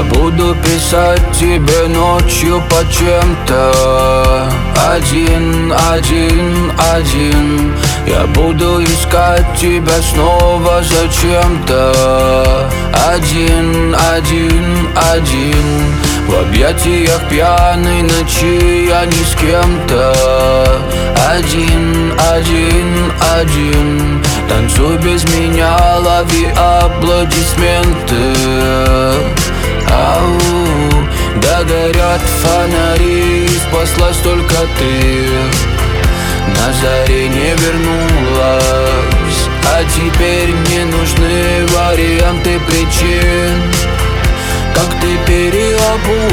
Я буду писать тебе ночью по чем-то. Один, один, один. Я буду искать тебя снова зачем-то. Один, один, один. В объятиях пьяной ночи я не с кем-то. Один, один, один. Танцуй без меня, лови аплодисменты. Ау, да горят фонари, спаслась только ты. На заре не вернулась, а теперь не нужны варианты причин. Как ты переобулась,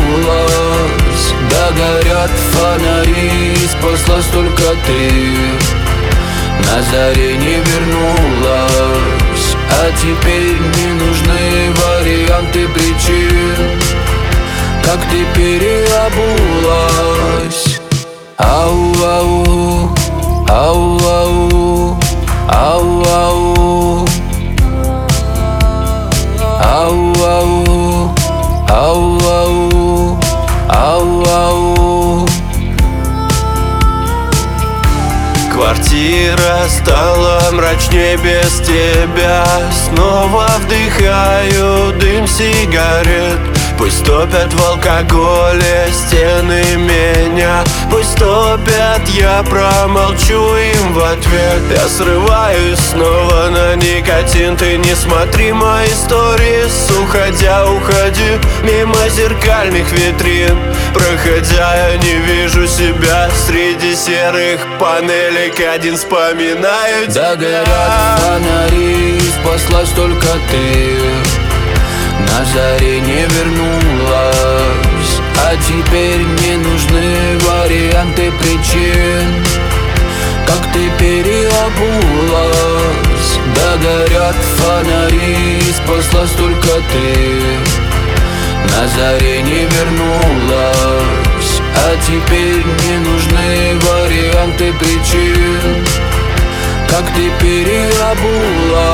да горят фонари, спаслась только ты. На заре не вернулась, а теперь не нужны варианты причин. Как ты переобулась. Ау-ау, ау-ау, ау-ау, ау-ау, ау-ау, ау-ау. Квартира стала мрачнее без тебя. Снова вдыхаю дым сигарет. Пусть топят в алкоголе стены меня. Пусть топят, я промолчу им в ответ. Я срываюсь снова на никотин. Ты не смотри мои сторис. Уходя, уходи мимо зеркальных витрин. Проходя, я не вижу себя среди серых панелек. Один вспоминаю тебя. Да горят фонари, спаслась только ты. На заре не вернулась, а теперь не нужны варианты причин. Как ты переобулась, да горят фонари, спаслась только ты. На заре не вернулась, а теперь не нужны варианты причин. Как ты переобулась.